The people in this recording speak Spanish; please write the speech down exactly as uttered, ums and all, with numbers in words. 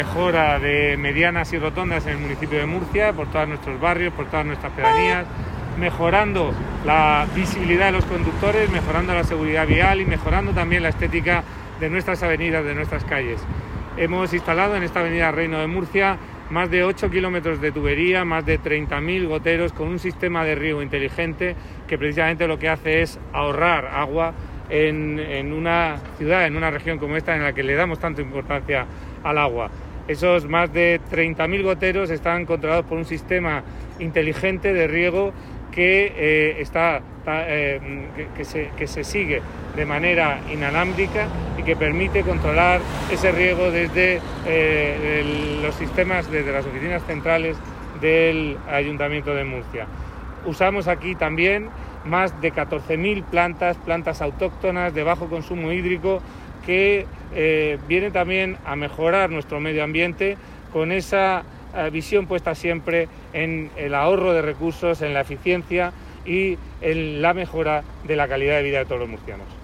Mejora de medianas y rotondas en el municipio de Murcia, por todos nuestros barrios, por todas nuestras pedanías, mejorando la visibilidad de los conductores, mejorando la seguridad vial y mejorando también la estética de nuestras avenidas, de nuestras calles. Hemos instalado en esta avenida Reino de Murcia más de ocho kilómetros de tubería, más de treinta mil goteros con un sistema de riego inteligente que precisamente lo que hace es ahorrar agua en, en una ciudad, en una región como esta en la que le damos tanta importancia al agua. Esos más de treinta mil goteros están controlados por un sistema inteligente de riego que, eh, está, eh, que, que, se, que se sigue de manera inalámbrica y que permite controlar ese riego desde eh, el, los sistemas, desde las oficinas centrales del Ayuntamiento de Murcia. Usamos aquí también más de catorce mil plantas, plantas autóctonas de bajo consumo hídrico que eh, vienen también a mejorar nuestro medio ambiente con esa eh, visión puesta siempre en el ahorro de recursos, en la eficiencia y en la mejora de la calidad de vida de todos los murcianos.